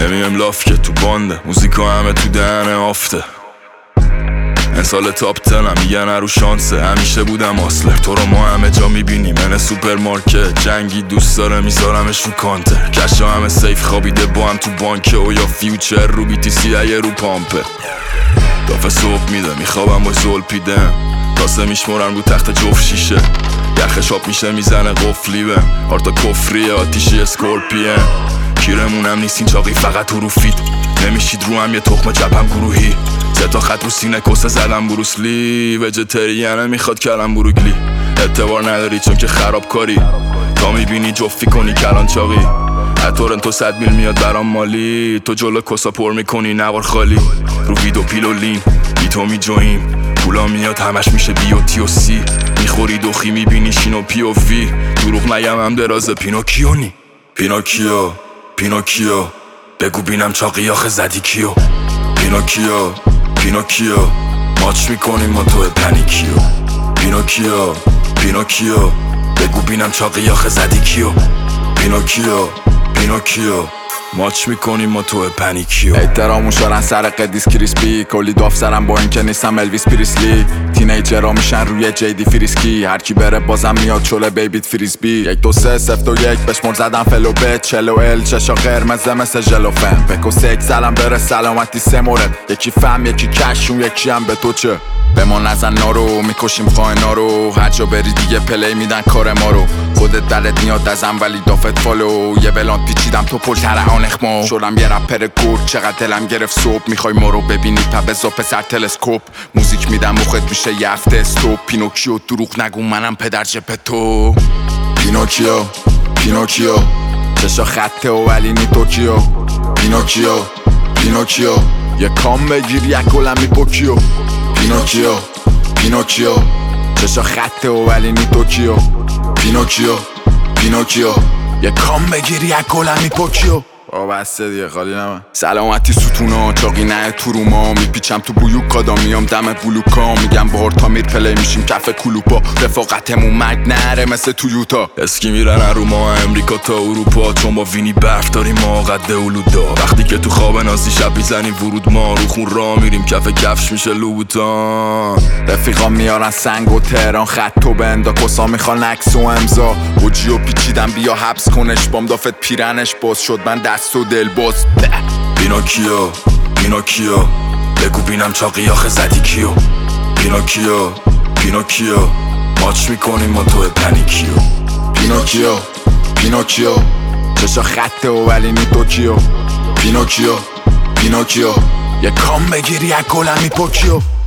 نمیم لاف که تو بانده، موزیکا همه تو دهنه آفته. این سال تاپ تنم میگن رو شانسه، همیشه بودم آسلر. تو رو ما همه جا میبینیم من سوپرمارکت. جنگی دوست داره میذارمش رو کانتر، کشا همه سیف خوابیده با هم تو بانکه. و یا فیوچر رو BTC اگه رو پامپه. دافه صبح میده میخوابم با زل پیدم، کاسه میشمرن رو تخت جفت شیشه. یخش آب میشه میزنه قفلی بهم، هارتا کفریه آتیشی اسکورپیه. کیرمونم نیستین چاقی فقط تو رو فید، نمیشید رو هم یه تخم جبم گروهی. سه تا خط رو سینه کسه زدم بروسلی، وجتریانه میخواد کلم بروگلی. اعتبار نداری چون که خرابکاری، تا میبینی جفی کنی کلان چاقی. تورنتو 100 میل میاد برام مالی، تو جلو کسا پر میکنی نوار خالی. رو ویدو پیلولین بی تو می جویم، پولا میاد همش میشه بیوتی و سی. میخوری دوخی میبینی شینو پی و وی، دروغ نگم هم دراز پینوکیونی. پینوکیو پینوکیو بگو بینم چاقی آخه زدی کیو. پینوکیو پینوکیو ماچ میکنیم ما تو پنیکیو. پینوکیو پینوکیو بگو بینم چاقی آخه زدی کیو. پینوکیو پینوکیو ماچ میکنیم ما تو پنیکیو. احترامون شارن سر قدیس کریسپی، کلی داف سرم با اینکه نیستم الویس پریسلی. تینیجرها میشن روی جیدی فریسکی، هر کی بره بازم میاد چوله بیبیت فریسبی. 1 2 3 0 2 1 بشمر زدم فلو به چلو ال چشا قرمز مثل ژلوفن. بکو سک سلام بره سلامتی 3 مورد، یکی فهم یکی کشون یکی هم به تو چه. به ما نزن نارو میکشیم خائنا رو، هر جا بری دیگه پلی میدن کار ما رو. خودت دلت میاد ازم ولی دافت فالو، یه بلان پیچیدم تو پل ترهان اخمو. شدم یه رپر گرد چقدر دلم گرفت صبح، میخوای ما رو ببینی پبزا پسر تلسکوپ. موزیک میدم مخت میشه یه هفته استوب. پینوکیو دروغ نگو منم پدر جپتو. پینوکیو پینوکیو چشا خطه و ولی نی توکیو. پینوکیو پینوکیو یه کام بگیر یک گلم میپوکیو. پینوکیو پینوکیو چشا خطه و ولی نی توکیو. پینوکیو پینوکیو یه کام بگیر یک گلم میپوکیو. بسته دیگه خالی نمه. سلامتی ستونا چاقی نه تو روما، میپیچم تو بیوکادا میام دم بلوکا. میگم بار تا میر پلی میشیم کف کلوپا، رفاقتمون مرگ نره مثل تویوتا. اسکی میرن رو ما امریکا تا اروپا، چون با وینی برف داریم ما قد اولودا. وقتی که تو خواب نازی شب میزنیم ورود ما، رو خون را میریم کف کفش میشه لوبوتان. رفیقا میارن سنگ و تهران خط و بندا، کسا میخوان عکس و امضا. بوجیو پیچیدم بیا حبس کنش بام دافت پیرنش باز شد من دست و دل باز. پینوکیو پینوکیو بگو بینم چاقی آخه زدی کیو. پینوکیو پینوکیو ماچ میکنیم ما تو پنیکیو. پینوکیو پینوکیو چشا خطه و ولی نی توکیو. پینوکیو پینوکیو یه کام بگیری یک گلم میپوکیو.